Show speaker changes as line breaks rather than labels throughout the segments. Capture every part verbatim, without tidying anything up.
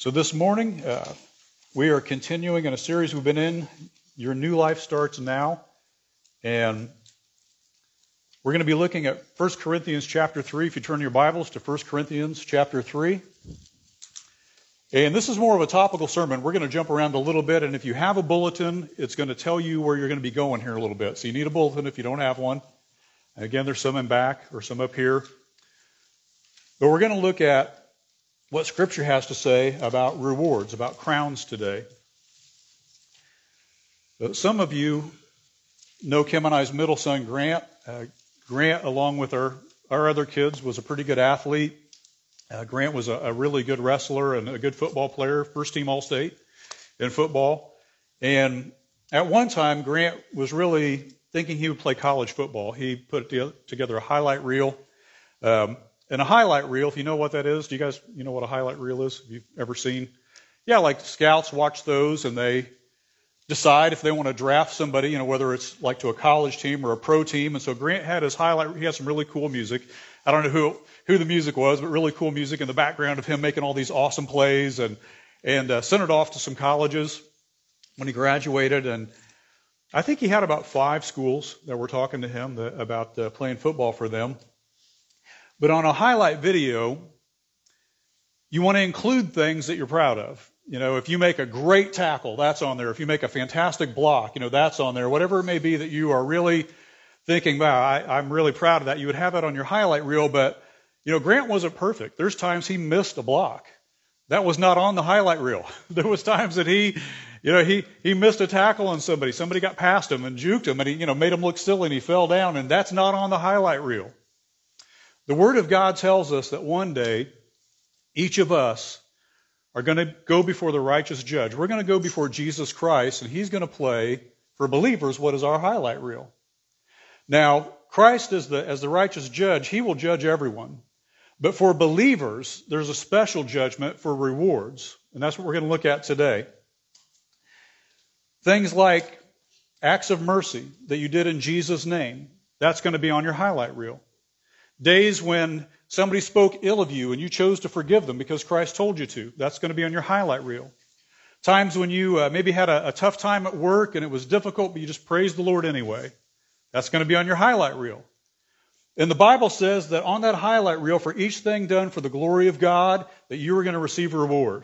So this morning, uh, we are continuing in a series we've been in. Your new life starts now. And we're going to be looking at First Corinthians chapter three. If you turn your Bibles to First Corinthians chapter three. And this is more of a topical sermon. We're going to jump around a little bit. And if you have a bulletin, it's going to tell you where you're going to be going here a little bit. So you need a bulletin if you don't have one. And again, there's some in back or some up here. But we're going to look at what Scripture has to say about rewards, about crowns today. Some of you know Kim and I's middle son, Grant. Uh, Grant, along with our, our other kids, was a pretty good athlete. Uh, Grant was a, a really good wrestler and a good football player, first team All-State in football. And at one time, Grant was really thinking he would play college football. He put together a highlight reel. Um, And a highlight reel, if you know what that is, do you guys, you know what a highlight reel is? Have you ever seen? Yeah, like scouts watch those and they decide if they want to draft somebody, you know, whether it's like to a college team or a pro team. And so Grant had his highlight, he had some really cool music. I don't know who who the music was, but really cool music in the background of him making all these awesome plays and, and uh, sent it off to some colleges when he graduated. And I think he had about five schools that were talking to him that, about uh, playing football for them. But on a highlight video, you want to include things that you're proud of. You know, if you make a great tackle, that's on there. If you make a fantastic block, you know, that's on there. Whatever it may be that you are really thinking, wow, I, I'm really proud of that. You would have that on your highlight reel. But, you know, Grant wasn't perfect. There's times he missed a block. That was not on the highlight reel. There was times that he, you know, he, he missed a tackle on somebody. Somebody got past him and juked him and he, you know, made him look silly and he fell down. And that's not on the highlight reel. The Word of God tells us that one day, each of us are going to go before the righteous judge. We're going to go before Jesus Christ, and He's going to play, for believers, what is our highlight reel. Now, Christ is the, as the righteous judge, He will judge everyone. But for believers, there's a special judgment for rewards, and that's what we're going to look at today. Things like acts of mercy that you did in Jesus' name, that's going to be on your highlight reel. Days when somebody spoke ill of you and you chose to forgive them because Christ told you to. That's going to be on your highlight reel. Times when you uh, maybe had a, a tough time at work and it was difficult, but you just praised the Lord anyway. That's going to be on your highlight reel. And the Bible says that on that highlight reel, for each thing done for the glory of God, that you are going to receive a reward.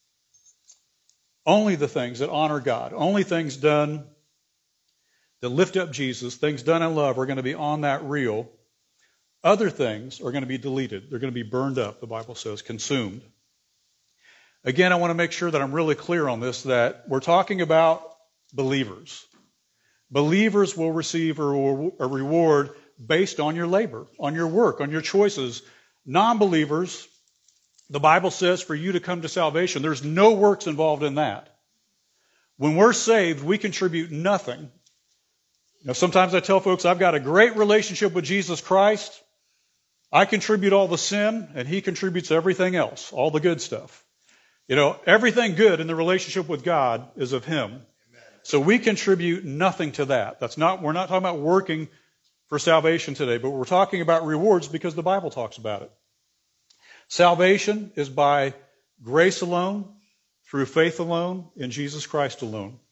Only the things that honor God, only things done that lift up Jesus, things done in love are going to be on that reel. Other things are going to be deleted. They're going to be burned up, the Bible says, consumed. Again, I want to make sure that I'm really clear on this, that we're talking about believers. Believers will receive a reward based on your labor, on your work, on your choices. Non-believers, the Bible says for you to come to salvation, there's no works involved in that. When we're saved, we contribute nothing. You know, sometimes I tell folks I've got a great relationship with Jesus Christ. I contribute all the sin, and He contributes everything else, all the good stuff. You know, everything good in the relationship with God is of Him. Amen. So we contribute nothing to that. That's not. We're not talking about working for salvation today, but we're talking about rewards because the Bible talks about it. Salvation is by grace alone, through faith alone, in Jesus Christ alone.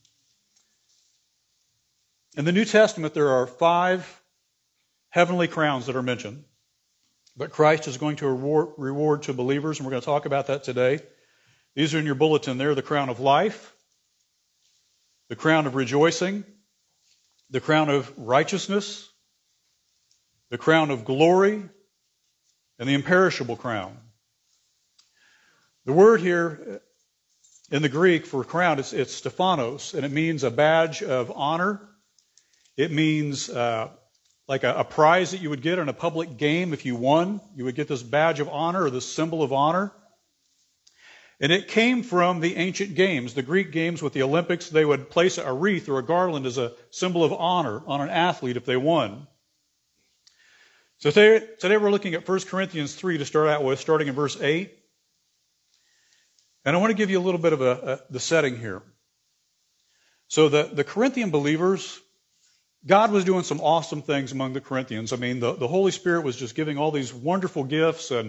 In the New Testament, there are five heavenly crowns that are mentioned. But Christ is going to reward, reward to believers, and we're going to talk about that today. These are in your bulletin there: the crown of life, the crown of rejoicing, the crown of righteousness, the crown of glory, and the imperishable crown. The word here in the Greek for crown, it's, it's Stephanos, and it means a badge of honor. It means uh, like a, a prize that you would get in a public game if you won. You would get this badge of honor or this symbol of honor. And it came from the ancient games, the Greek games with the Olympics. They would place a wreath or a garland as a symbol of honor on an athlete if they won. So today, today we're looking at First Corinthians three to start out with, starting in verse eight. And I want to give you a little bit of a, a, the setting here. So the, the Corinthian believers, God was doing some awesome things among the Corinthians. I mean, the, the Holy Spirit was just giving all these wonderful gifts, and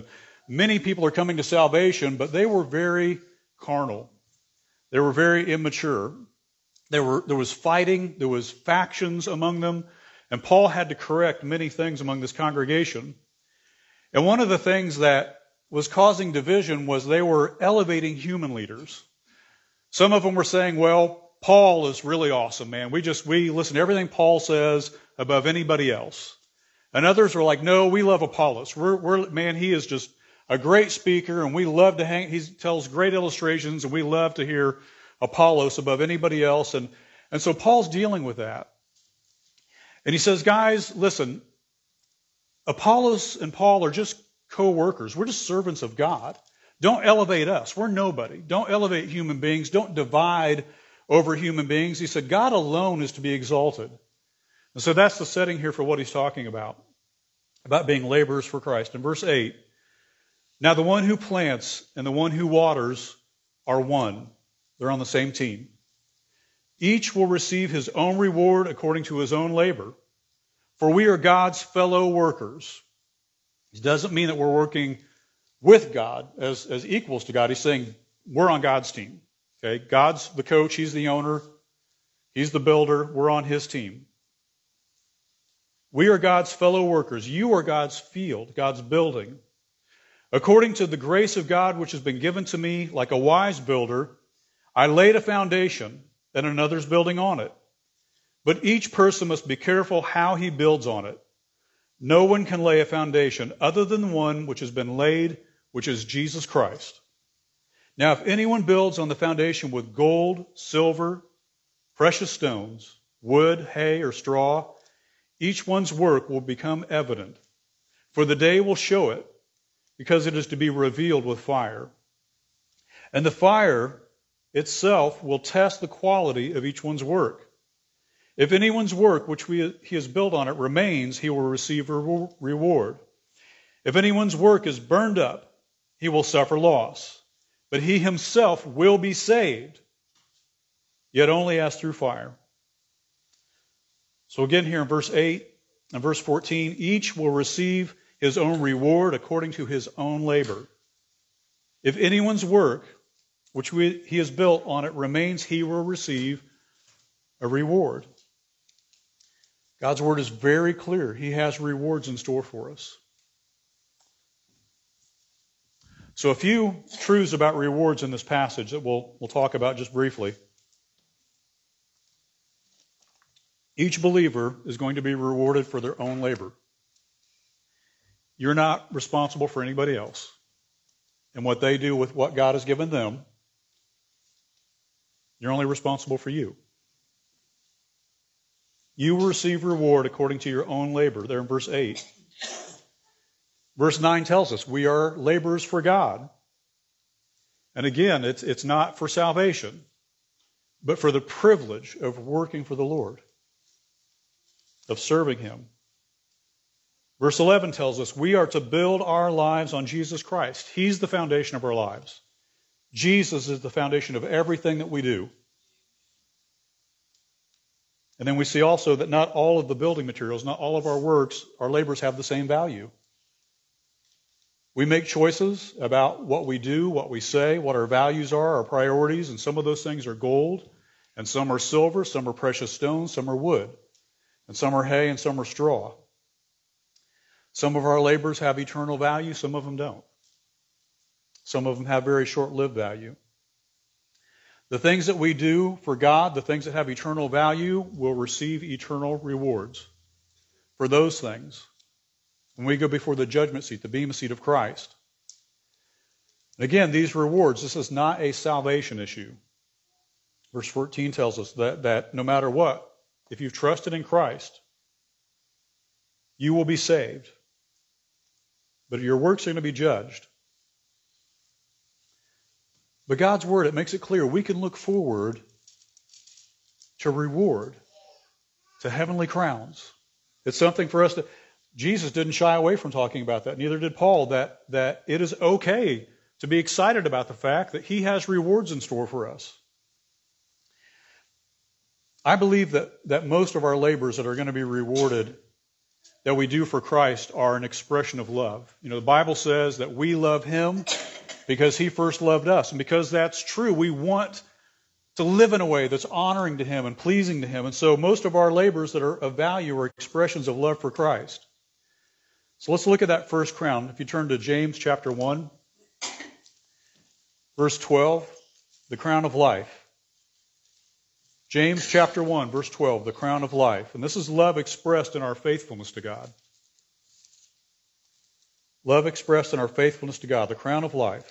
many people are coming to salvation, but they were very carnal. They were very immature. There were, there was fighting, there was factions among them, and Paul had to correct many things among this congregation. And one of the things that was causing division was they were elevating human leaders. Some of them were saying, well, Paul is really awesome, man. We just, we listen to everything Paul says above anybody else. And others were like, no, we love Apollos. We're, we're, man, he is just a great speaker, and we love to hang, he tells great illustrations, and we love to hear Apollos above anybody else. And, and so Paul's dealing with that. And he says, guys, listen, Apollos and Paul are just co-workers. We're just servants of God. Don't elevate us. We're nobody. Don't elevate human beings. Don't divide over human beings. He said, God alone is to be exalted. And so that's the setting here for what he's talking about, about being laborers for Christ. In verse eight, now the one who plants and the one who waters are one. They're on the same team. Each will receive his own reward according to his own labor. For we are God's fellow workers. It doesn't mean that we're working with God as, as equals to God. He's saying we're on God's team. Okay, God's the coach. He's the owner. He's the builder. We're on his team. We are God's fellow workers. You are God's field, God's building. According to the grace of God which has been given to me, like a wise builder, I laid a foundation, and another's building on it. But each person must be careful how he builds on it. No one can lay a foundation other than the one which has been laid, which is Jesus Christ. Now, if anyone builds on the foundation with gold, silver, precious stones, wood, hay, or straw, each one's work will become evident, for the day will show it, because it is to be revealed with fire. And the fire itself will test the quality of each one's work. If anyone's work which we, he has built on it remains, he will receive a reward. If anyone's work is burned up, he will suffer loss, but he himself will be saved, yet only as through fire. So again here in verse eight and verse fourteen, each will receive his own reward according to his own labor. If anyone's work which we, he has built on it remains, he will receive a reward. God's word is very clear. He has rewards in store for us. So a few truths about rewards in this passage that we'll, we'll talk about just briefly. Each believer is going to be rewarded for their own labor. You're not responsible for anybody else. And what they do with what God has given them, you're only responsible for you. You will receive reward according to your own labor, there in verse eight. Verse nine tells us we are laborers for God. And again, it's, it's not for salvation, but for the privilege of working for the Lord, of serving him. Verse eleven tells us we are to build our lives on Jesus Christ. He's the foundation of our lives. Jesus is the foundation of everything that we do. And then we see also that not all of the building materials, not all of our works, our labors have the same value. We make choices about what we do, what we say, what our values are, our priorities, and some of those things are gold, and some are silver, some are precious stones, some are wood, and some are hay, and some are straw. Some of our labors have eternal value, some of them don't. Some of them have very short-lived value. The things that we do for God, the things that have eternal value, will receive eternal rewards for those things when we go before the judgment seat, the bema seat of Christ. And again, these rewards, this is not a salvation issue. Verse fourteen tells us that, that no matter what, if you've trusted in Christ, you will be saved. But your works are going to be judged. But God's word, it makes it clear we can look forward to reward, to heavenly crowns. It's something for us to... Jesus didn't shy away from talking about that. Neither did Paul, that, that it is okay to be excited about the fact that he has rewards in store for us. I believe that, that most of our labors that are going to be rewarded that we do for Christ are an expression of love. You know, the Bible says that we love him because he first loved us. And because that's true, we want to live in a way that's honoring to him and pleasing to him. And so most of our labors that are of value are expressions of love for Christ. So let's look at that first crown. If you turn to James chapter one, verse twelve, the crown of life. James chapter one, verse twelve, the crown of life. And this is love expressed in our faithfulness to God. Love expressed in our faithfulness to God, the crown of life.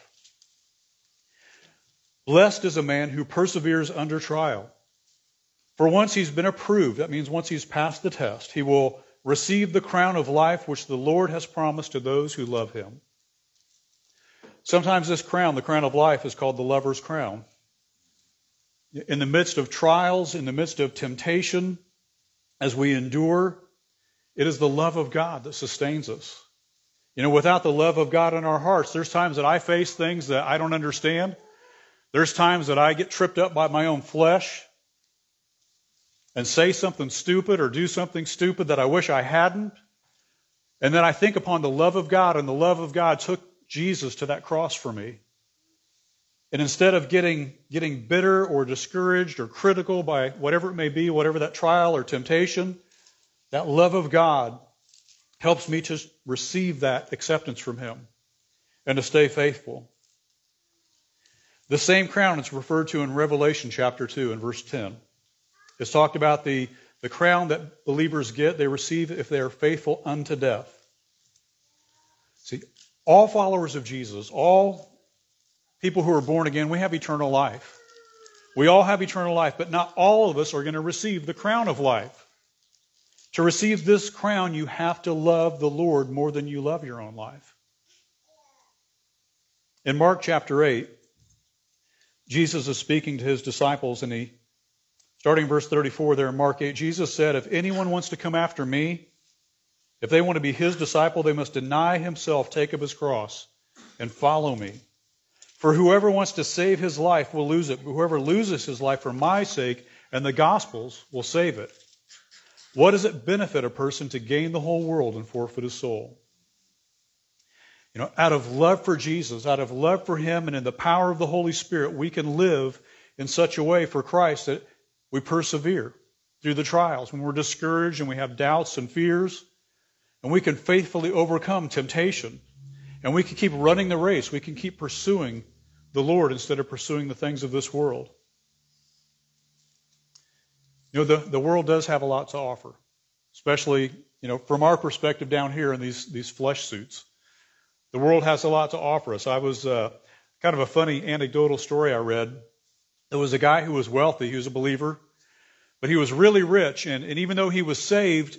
Blessed is a man who perseveres under trial. For once he's been approved, that means once he's passed the test, he will receive the crown of life which the Lord has promised to those who love him. Sometimes this crown, the crown of life, is called the lover's crown. In the midst of trials, in the midst of temptation, as we endure, it is the love of God that sustains us. You know, without the love of God in our hearts, there's times that I face things that I don't understand. There's times that I get tripped up by my own flesh and say something stupid or do something stupid that I wish I hadn't. And then I think upon the love of God, and the love of God took Jesus to that cross for me. And instead of getting, getting bitter or discouraged or critical by whatever it may be, whatever that trial or temptation, that love of God helps me to receive that acceptance from him and to stay faithful. The same crown is referred to in Revelation chapter two and verse ten. It's talked about the, the crown that believers get, they receive if they are faithful unto death. See, all followers of Jesus, all people who are born again, we have eternal life. We all have eternal life, but not all of us are going to receive the crown of life. To receive this crown, you have to love the Lord more than you love your own life. In Mark chapter eight, Jesus is speaking to his disciples, and he, starting verse thirty-four there in Mark eight, Jesus said, if anyone wants to come after me, if they want to be his disciple, they must deny himself, take up his cross, and follow me. For whoever wants to save his life will lose it, but whoever loses his life for my sake and the gospel's will save it. What does it benefit a person to gain the whole world and forfeit his soul? You know, out of love for Jesus, out of love for him, and in the power of the Holy Spirit, we can live in such a way for Christ that we persevere through the trials when we're discouraged and we have doubts and fears, and we can faithfully overcome temptation, and we can keep running the race. We can keep pursuing the Lord instead of pursuing the things of this world. You know, the, the world does have a lot to offer, especially, you know, from our perspective down here in these, these flesh suits. The world has a lot to offer us. I was uh, kind of a funny anecdotal story I read. There was a guy who was wealthy. He was a believer, but he was really rich. And, and even though he was saved,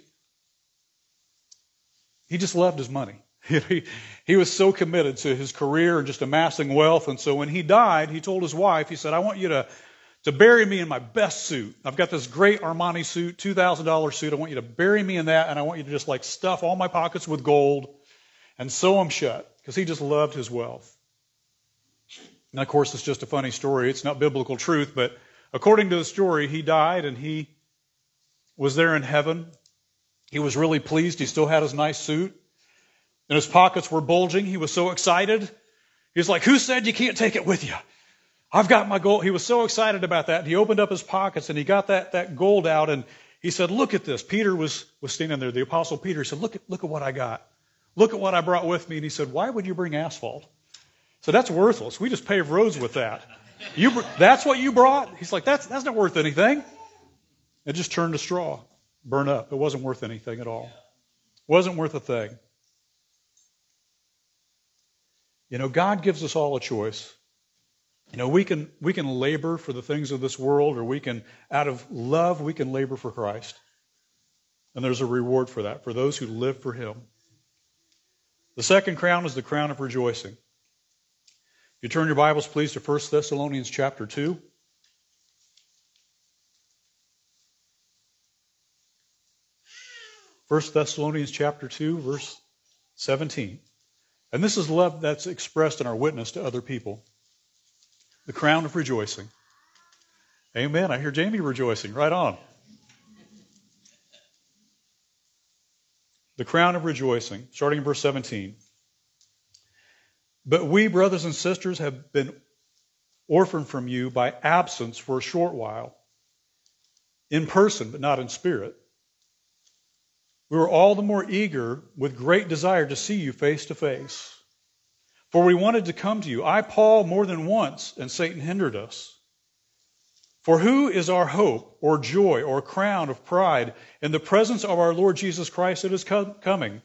he just loved his money. he, he was so committed to his career and just amassing wealth. And so when he died, he told his wife, he said, I want you to, to bury me in my best suit. I've got this great Armani suit, two thousand dollars suit. I want you to bury me in that, and I want you to just like stuff all my pockets with gold and sew them shut, because he just loved his wealth. And of course, it's just a funny story. It's not biblical truth, but according to the story, he died and he was there in heaven. He was really pleased. He still had his nice suit, and his pockets were bulging. He was so excited. He was like, who said you can't take it with you? I've got my gold. He was so excited about that. He opened up his pockets and he got that, that gold out, and he said, look at this. Peter was, was standing there, the Apostle Peter. He said, look at, look at what I got. Look at what I brought with me. And he said, why would you bring asphalt? So that's worthless. We just pave roads with that. You, that's what you brought? He's like, that's, that's not worth anything. It just turned to straw, burn up. It wasn't worth anything at all. It wasn't worth a thing. You know, God gives us all a choice. You know, we can, we can labor for the things of this world, or we can, out of love, we can labor for Christ. And there's a reward for that, for those who live for him. The second crown is the crown of rejoicing. If you turn your Bibles, please, to First Thessalonians chapter two. First Thessalonians chapter two, verse seventeen. And this is love that's expressed in our witness to other people. The crown of rejoicing. Amen. I hear Jamie rejoicing. Right on. The crown of rejoicing, starting in verse seventeen. But we, brothers and sisters, have been orphaned from you by absence for a short while, in person but not in spirit. We were all the more eager with great desire to see you face to face. For we wanted to come to you, I, Paul, more than once, and Satan hindered us. For who is our hope or joy or crown of pride in the presence of our Lord Jesus Christ that is co- coming?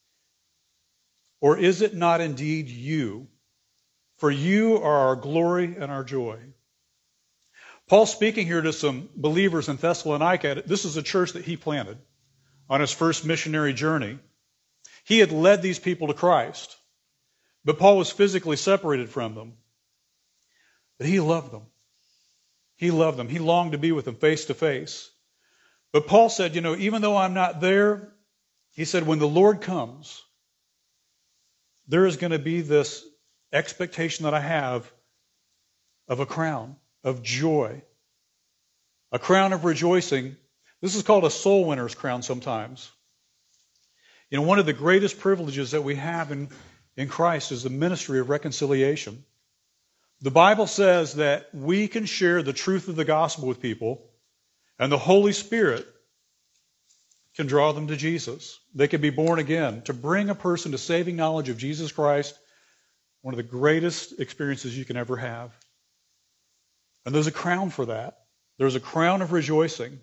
Or is it not indeed you? For you are our glory and our joy. Paul's speaking here to some believers in Thessalonica. This is a church that he planted on his first missionary journey. He had led these people to Christ, but Paul was physically separated from them. But he loved them. He loved them. He longed to be with them face to face. But Paul said, you know, even though I'm not there, he said, when the Lord comes, there is going to be this expectation that I have of a crown of joy, a crown of rejoicing. This is called a soul winner's crown sometimes. You know, one of the greatest privileges that we have in, in Christ is the ministry of reconciliation. The Bible says that we can share the truth of the gospel with people, and the Holy Spirit can draw them to Jesus. They can be born again. To bring a person to saving knowledge of Jesus Christ, one of the greatest experiences you can ever have. And there's a crown for that. There's a crown of rejoicing.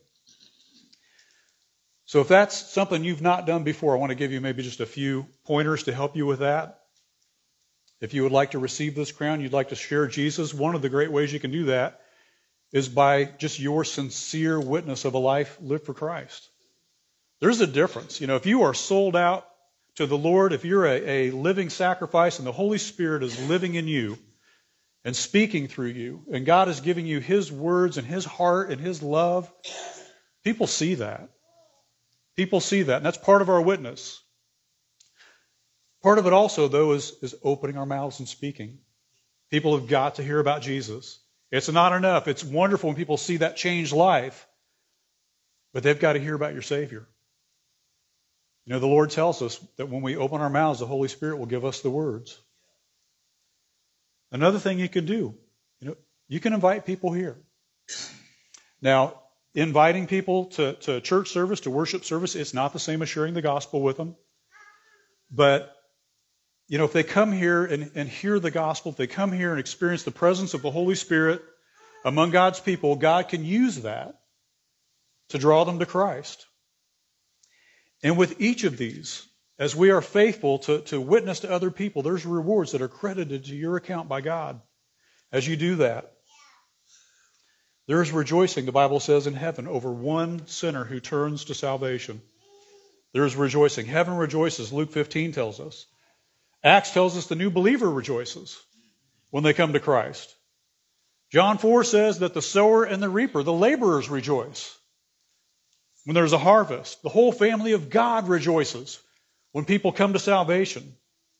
So if that's something you've not done before, I want to give you maybe just a few pointers to help you with that. If you would like to receive this crown, you'd like to share Jesus, one of the great ways you can do that is by just your sincere witness of a life lived for Christ. There's a difference. You know, if you are sold out to the Lord, if you're a, a living sacrifice and the Holy Spirit is living in you and speaking through you, and God is giving you His words and His heart and His love, people see that. People see that, and that's part of our witness. Part of it also, though, is, is opening our mouths and speaking. People have got to hear about Jesus. It's not enough. It's wonderful when people see that changed life, but they've got to hear about your Savior. You know, the Lord tells us that when we open our mouths, the Holy Spirit will give us the words. Another thing you can do, you know, you can invite people here. Now, inviting people to, to church service, to worship service, it's not the same as sharing the gospel with them. But, you know, if they come here and, and hear the gospel, if they come here and experience the presence of the Holy Spirit among God's people, God can use that to draw them to Christ. And with each of these, as we are faithful to, to witness to other people, there's rewards that are credited to your account by God as you do that. There is rejoicing, the Bible says, in heaven over one sinner who turns to salvation. There is rejoicing. Heaven rejoices, Luke fifteen tells us. Acts tells us the new believer rejoices when they come to Christ. John four says that the sower and the reaper, the laborers, rejoice when there's a harvest. The whole family of God rejoices when people come to salvation.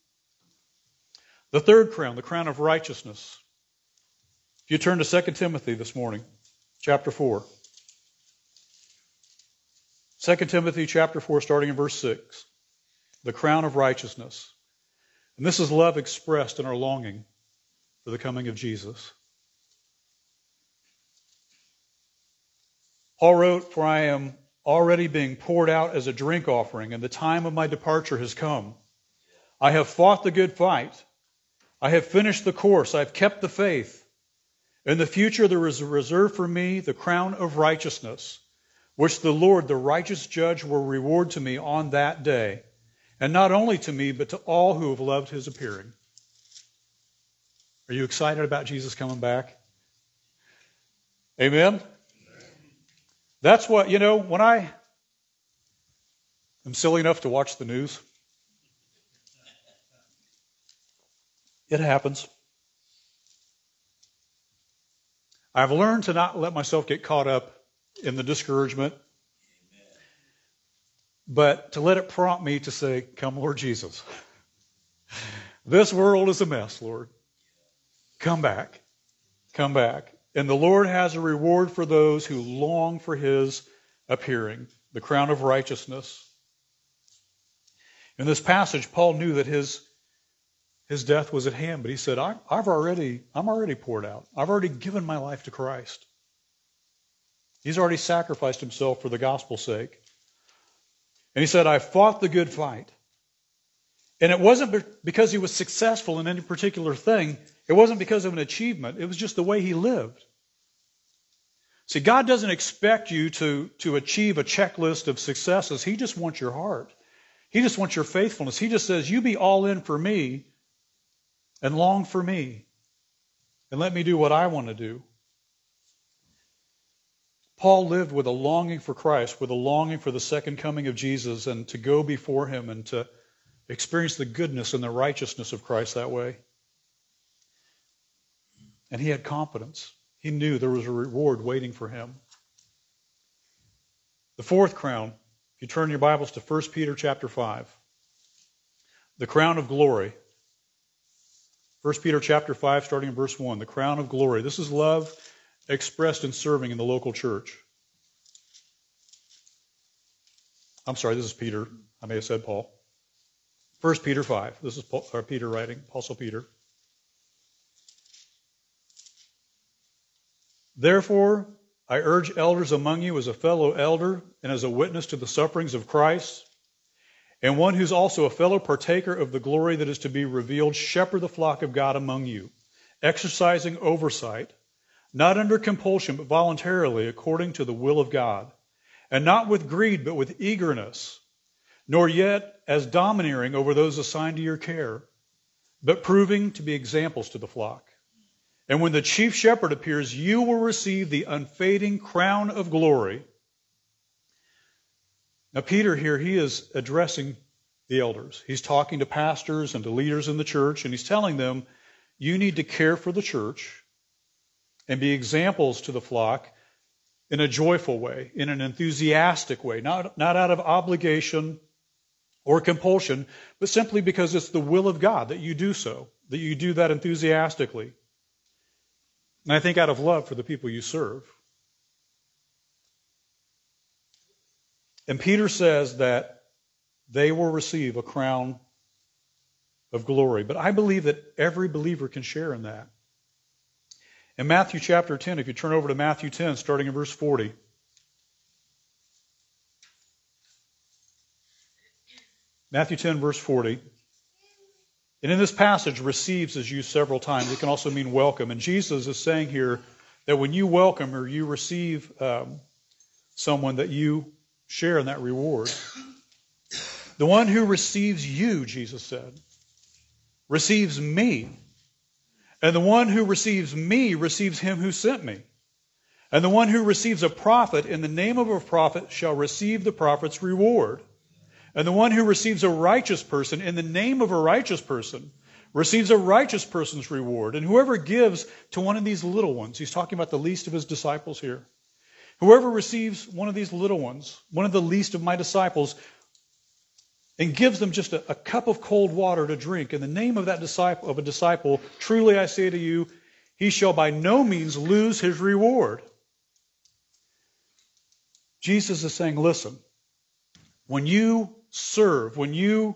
The third crown, the crown of righteousness. If you turn to Second Timothy this morning, chapter four. Second Timothy chapter four, starting in verse six. The crown of righteousness. And this is love expressed in our longing for the coming of Jesus. Paul wrote, "For I am already being poured out as a drink offering, and the time of my departure has come. I have fought the good fight. I have finished the course. I have kept the faith. In the future there is reserved for me the crown of righteousness, which the Lord, the righteous judge, will reward to me on that day. And not only to me, but to all who have loved His appearing." Are you excited about Jesus coming back? Amen? That's what, you know, when I am silly enough to watch the news, it happens. I've learned to not let myself get caught up in the discouragement, but to let it prompt me to say, "Come, Lord Jesus. This world is a mess, Lord. Come back. Come back." And the Lord has a reward for those who long for His appearing, the crown of righteousness. In this passage, Paul knew that his, his death was at hand, but he said, I, I've already, I'm already poured out. I've already given my life to Christ. He's already sacrificed himself for the gospel's sake. And he said, I fought the good fight. And it wasn't because he was successful in any particular thing. It wasn't because of an achievement. It was just the way he lived. See, God doesn't expect you to, to achieve a checklist of successes. He just wants your heart. He just wants your faithfulness. He just says, you be all in for me and long for me and let me do what I want to do. Paul lived with a longing for Christ, with a longing for the second coming of Jesus and to go before him and to experience the goodness and the righteousness of Christ that way. And he had confidence. He knew there was a reward waiting for him. The fourth crown, if you turn your Bibles to First Peter chapter five, the crown of glory. First Peter chapter five, starting in verse one, the crown of glory. This is love expressed in serving in the local church. I'm sorry, this is Peter. I may have said Paul. First Peter five. This is Paul, or Peter writing, Apostle Peter. Therefore, I urge elders among you as a fellow elder and as a witness to the sufferings of Christ, and one who's also a fellow partaker of the glory that is to be revealed, shepherd the flock of God among you, exercising oversight, not under compulsion, but voluntarily, according to the will of God, and not with greed, but with eagerness, nor yet as domineering over those assigned to your care, but proving to be examples to the flock. And when the chief shepherd appears, you will receive the unfading crown of glory. Now, Peter here, he is addressing the elders. He's talking to pastors and to leaders in the church, and he's telling them, you need to care for the church and be examples to the flock in a joyful way, in an enthusiastic way, not, not out of obligation or compulsion, but simply because it's the will of God that you do so, that you do that enthusiastically. And I think out of love for the people you serve. And Peter says that they will receive a crown of glory. But I believe that every believer can share in that. In Matthew chapter ten, if you turn over to Matthew ten, starting in verse forty. Matthew ten, verse forty. And in this passage, receives is used several times. It can also mean welcome. And Jesus is saying here that when you welcome or you receive um, someone, that you share in that reward. The one who receives you, Jesus said, receives me. And the one who receives me receives him who sent me. And the one who receives a prophet in the name of a prophet shall receive the prophet's reward. And the one who receives a righteous person in the name of a righteous person receives a righteous person's reward. And whoever gives to one of these little ones, he's talking about the least of his disciples here. Whoever receives one of these little ones, one of the least of my disciples, and gives them just a, a cup of cold water to drink in the name of that disciple, of a disciple, truly I say to you, he shall by no means lose his reward. Jesus is saying, listen, when you serve, when you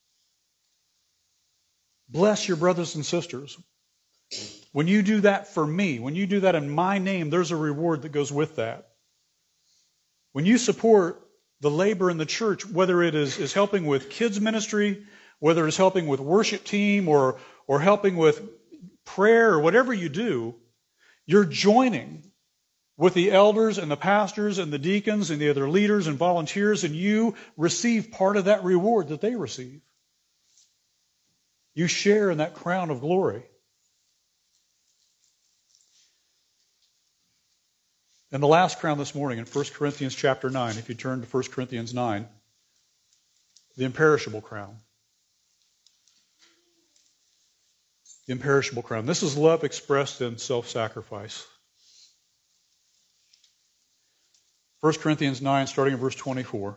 bless your brothers and sisters, when you do that for me, when you do that in my name, there's a reward that goes with that. When you support the labor in the church, whether it is, is helping with kids ministry, whether it's helping with worship team or, or helping with prayer or whatever you do, you're joining with the elders and the pastors and the deacons and the other leaders and volunteers, and you receive part of that reward that they receive. You share in that crown of glory. And the last crown this morning in First Corinthians chapter nine, if you turn to First Corinthians nine, the imperishable crown. The imperishable crown. This is love expressed in self-sacrifice. First Corinthians nine, starting in verse twenty-four.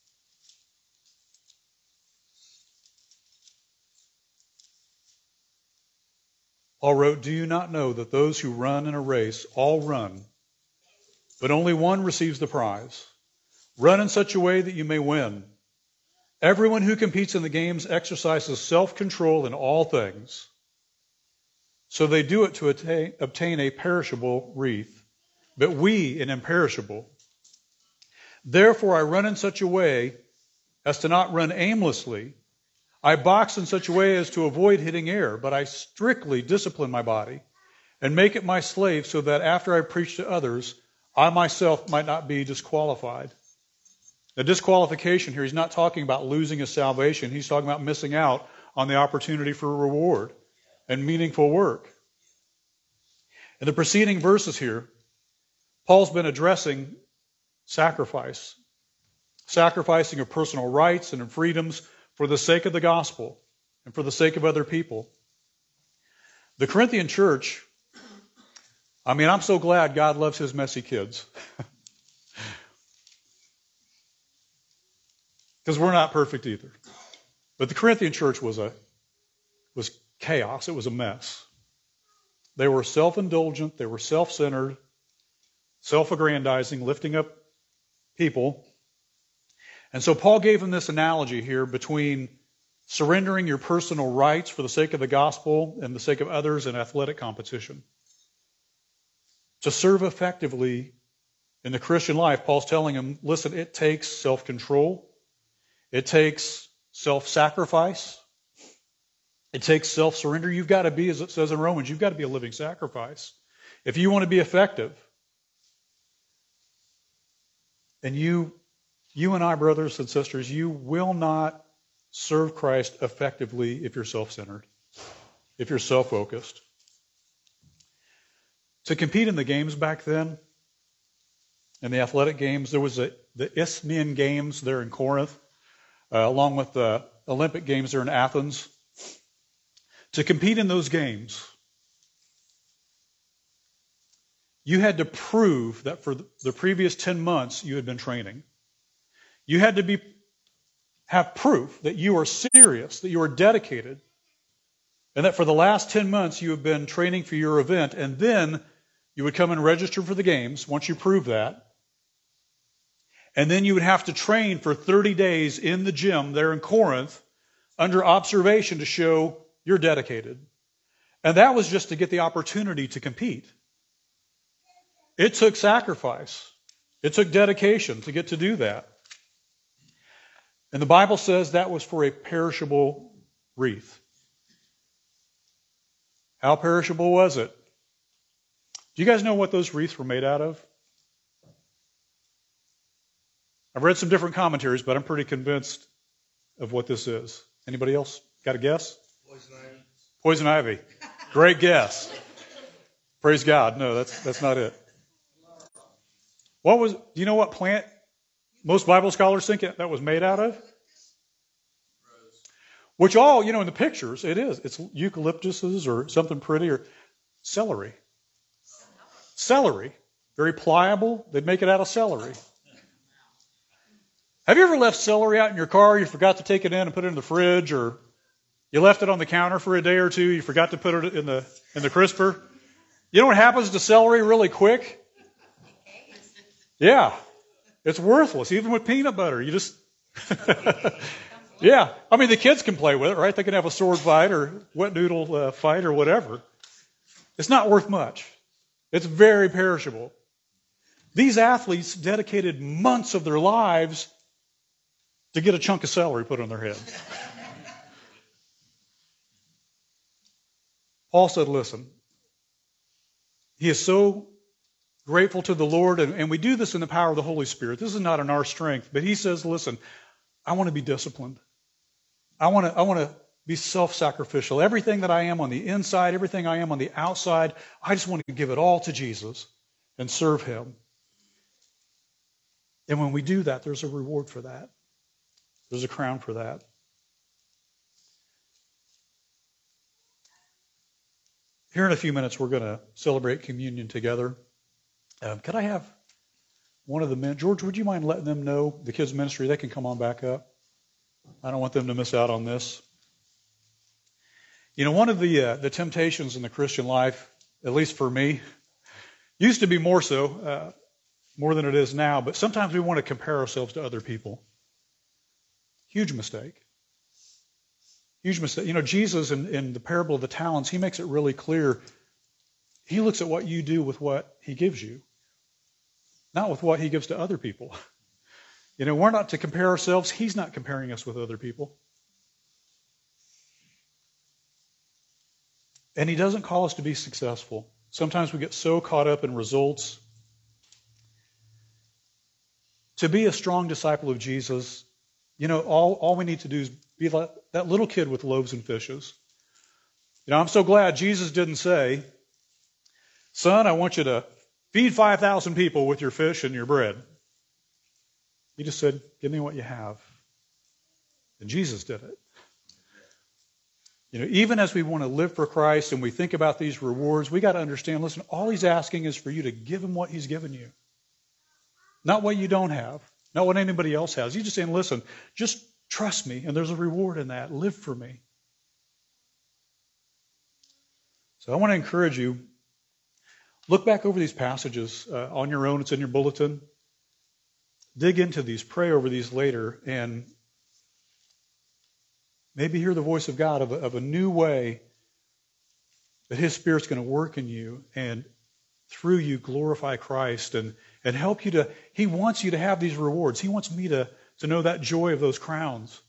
Paul wrote, "Do you not know that those who run in a race all run, but only one receives the prize? Run in such a way that you may win. Everyone who competes in the games exercises self-control in all things. So they do it to attain, obtain a perishable wreath, but we an imperishable. Therefore I run in such a way as to not run aimlessly. I box in such a way as to avoid hitting air, but I strictly discipline my body and make it my slave so that after I preach to others, I myself might not be disqualified. The disqualification here, he's not talking about losing his salvation. He's talking about missing out on the opportunity for reward and meaningful work. In the preceding verses here, Paul's been addressing sacrifice, sacrificing of personal rights and of freedoms for the sake of the gospel and for the sake of other people. The Corinthian church, I mean, I'm so glad God loves his messy kids. Because we're not perfect either. But the Corinthian church was a was chaos. It was a mess. They were self-indulgent. They were self-centered, self-aggrandizing, lifting up people. And so Paul gave them this analogy here between surrendering your personal rights for the sake of the gospel and the sake of others in athletic competition. To serve effectively in the Christian life, Paul's telling them, listen, it takes self-control. It takes self-sacrifice. It takes self-surrender. You've got to be, as it says in Romans, you've got to be a living sacrifice. If you want to be effective, and you, you and I, brothers and sisters, you will not serve Christ effectively if you're self-centered, if you're self-focused. To compete in the games back then, in the athletic games, there was a, the Isthmian Games there in Corinth, uh, along with the Olympic Games there in Athens. To compete in those games, you had to prove that for the previous ten months you had been training. You had to be have proof that you are serious, that you are dedicated, and that for the last ten months you have been training for your event, and then you would come and register for the games once you prove that. And then you would have to train for thirty days in the gym there in Corinth under observation to show you're dedicated. And that was just to get the opportunity to compete. It took sacrifice. It took dedication to get to do that. And the Bible says that was for a perishable wreath. How perishable was it? Do you guys know what those wreaths were made out of? I've read some different commentaries, but I'm pretty convinced of what this is. Anybody else got a guess?
Poison ivy.
Poison ivy. Great guess. Praise God. No, that's that's not it. What was? Do you know what plant most Bible scholars think it, that was made out of? Which all, you know, in the pictures, it is. It's eucalyptuses or something pretty, or celery. Celery. Very pliable. They'd make it out of celery. Have you ever left celery out in your car? You forgot to take it in and put it in the fridge, or you left it on the counter for a day or two. You forgot to put it in the in the crisper. You know what happens to celery really quick? Yeah, it's worthless. Even with peanut butter, you just yeah. I mean, the kids can play with it, right? They can have a sword fight or wet noodle uh, fight or whatever. It's not worth much. It's very perishable. These athletes dedicated months of their lives to get a chunk of celery put on their head. Paul said, listen, he is so grateful to the Lord, and, and we do this in the power of the Holy Spirit. This is not in our strength, but he says, listen, I want to be disciplined. I want to, I want to be self-sacrificial. Everything that I am on the inside, everything I am on the outside, I just want to give it all to Jesus and serve him. And when we do that, there's a reward for that. There's a crown for that. Here in a few minutes, we're going to celebrate communion together. Um, could I have one of the men? George, would you mind letting them know, the kids' ministry, they can come on back up. I don't want them to miss out on this. You know, one of the uh, the temptations in the Christian life, at least for me, used to be more so, uh, more than it is now, but sometimes we want to compare ourselves to other people. Huge mistake. Huge mistake. You know, Jesus in, in the parable of the talents, he makes it really clear. He looks at what you do with what he gives you, not with what he gives to other people. You know, we're not to compare ourselves. He's not comparing us with other people. And he doesn't call us to be successful. Sometimes we get so caught up in results. To be a strong disciple of Jesus, you know, all, all we need to do is be like that little kid with loaves and fishes. You know, I'm so glad Jesus didn't say, son, I want you to feed five thousand people with your fish and your bread. He just said, give me what you have. And Jesus did it. You know, even as we want to live for Christ and we think about these rewards, we got to understand, listen, all he's asking is for you to give him what he's given you. Not what you don't have. Not what anybody else has. He's just saying, listen, just trust me, and there's a reward in that. Live for me. So I want to encourage you, look back over these passages uh, on your own. It's in your bulletin. Dig into these. Pray over these later. And maybe hear the voice of God of a, of a new way that his Spirit's going to work in you and through you glorify Christ and, and help you to, he wants you to have these rewards. He wants me to, to know that joy of those crowns.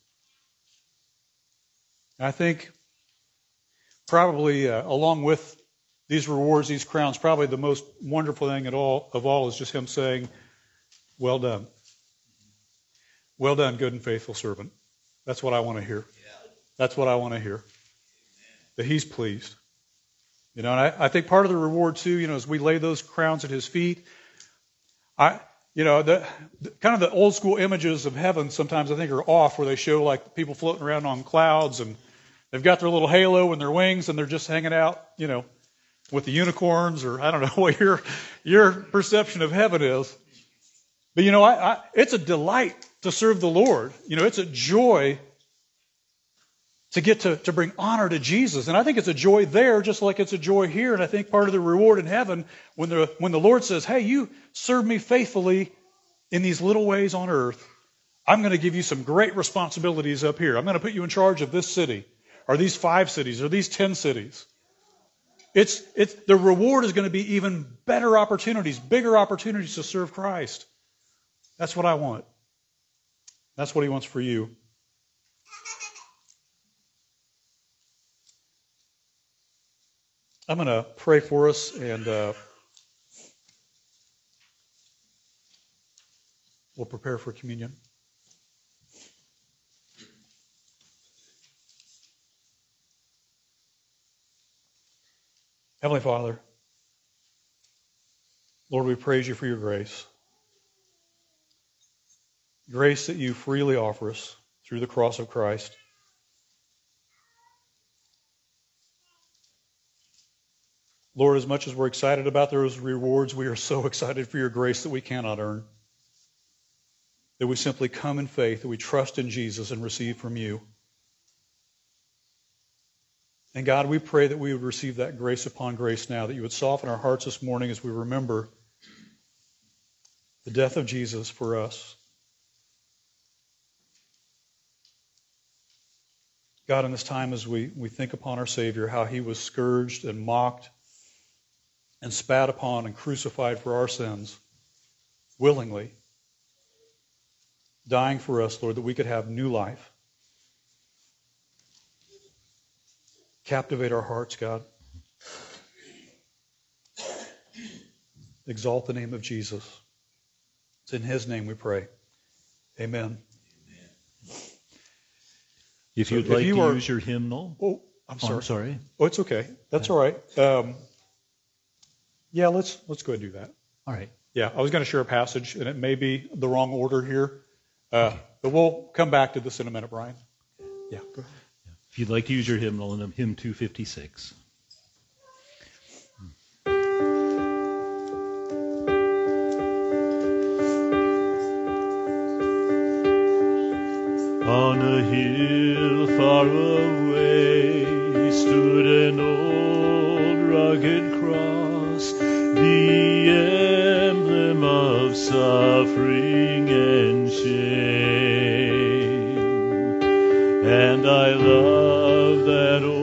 And I think probably uh, along with these rewards, these crowns, probably the most wonderful thing at all of all is just him saying, well done. Well done, good and faithful servant. That's what I want to hear. That's what I want to hear. That he's pleased. You know, and I, I think part of the reward too, you know, as we lay those crowns at his feet, I, you know, the, the kind of the old school images of heaven sometimes I think are off, where they show like people floating around on clouds and they've got their little halo and their wings and they're just hanging out, you know, with the unicorns, or I don't know what your your perception of heaven is. But you know, I, I, it's a delight to serve the Lord. You know, it's a joy to get to, to bring honor to Jesus. And I think it's a joy there just like it's a joy here. And I think part of the reward in heaven, when the when the Lord says, hey, you serve me faithfully in these little ways on earth, I'm going to give you some great responsibilities up here. I'm going to put you in charge of this city, or these five cities, or these ten cities. It's it's the reward is going to be even better opportunities, bigger opportunities to serve Christ. That's what I want. That's what he wants for you. I'm going to pray for us, and uh, we'll prepare for communion. Heavenly Father, Lord, we praise you for your grace. Grace that you freely offer us through the cross of Christ. Lord, as much as we're excited about those rewards, we are so excited for your grace that we cannot earn. That we simply come in faith, that we trust in Jesus and receive from you. And God, we pray that we would receive that grace upon grace now, that you would soften our hearts this morning as we remember the death of Jesus for us. God, in this time as we, we think upon our Savior, how he was scourged and mocked and spat upon and crucified for our sins, willingly, dying for us, Lord, that we could have new life. Captivate our hearts, God. Exalt the name of Jesus. It's in his name we pray. Amen.
If
So
you'd
if
like
you
to
are-
use your hymnal.
Oh, I'm
Oh,
sorry.
I'm sorry.
Oh, it's okay. That's all right. Um, yeah, let's let's go ahead and do that.
All right.
Yeah, I was going to share a passage, and it may be the wrong order here, uh, but we'll come back to this in a minute, Brian. Yeah, go ahead.
If you'd like to use your hymnal in hymn two fifty-six. On a hill far away stood an old rugged cross, the emblem of suffering and shame. and I love that